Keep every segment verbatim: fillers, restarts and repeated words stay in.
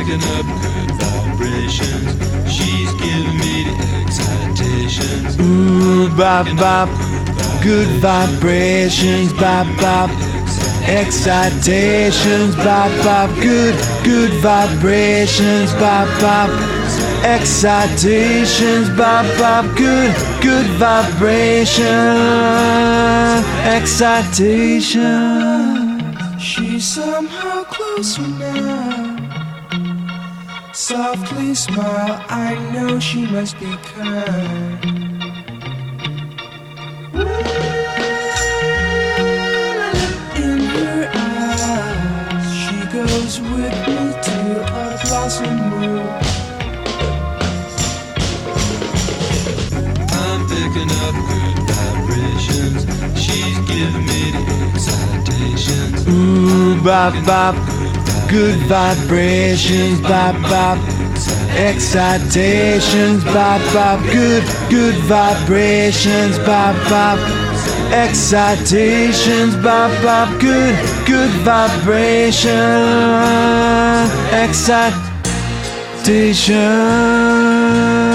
picking up good vibrations. She's giving me the excitations. Ooh, bop, bop, good vibrations, bop, bop, excitations, bop, bop, good, good vibrations, bop, bop, excitations, bop, bop, good, good vibration, excitation. She's somehow closer now. Softly smile, I know she must be kind. In her eyes, she goes with me to a blossom room. I'm picking up good vibrations. She's giving me the excitations. Ooh, bop, bop, good vibrations, bop, bop, excitations, bop, bop, good, good vibrations, bop, bop, excitations, bop, bop, good, good vibration, excitation.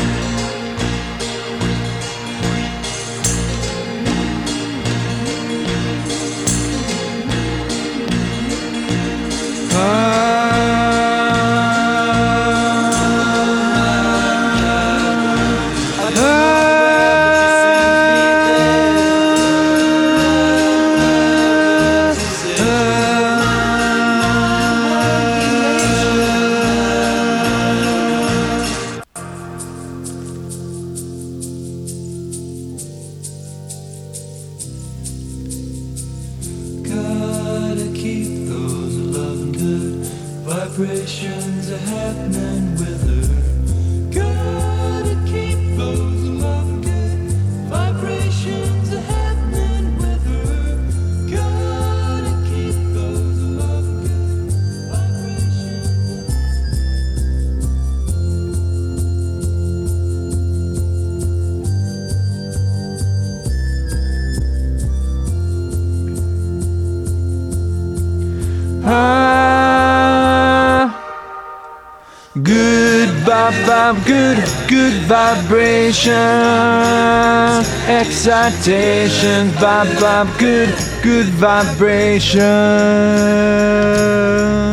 Gotta keep those loving good vibrations a happening with her. Gotta keep those loving good vibrations a happening with her. Gotta keep those loving good vibrations. Ah, good bop bop, good, good vibration, excitation, bop bop, good, good vibration.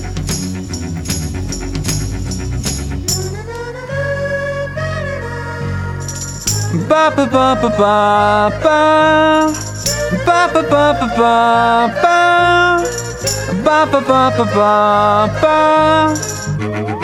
Ba ba ba ba ba ba, ba ba ba ba ba ba. Ba ba ba ba ba ba.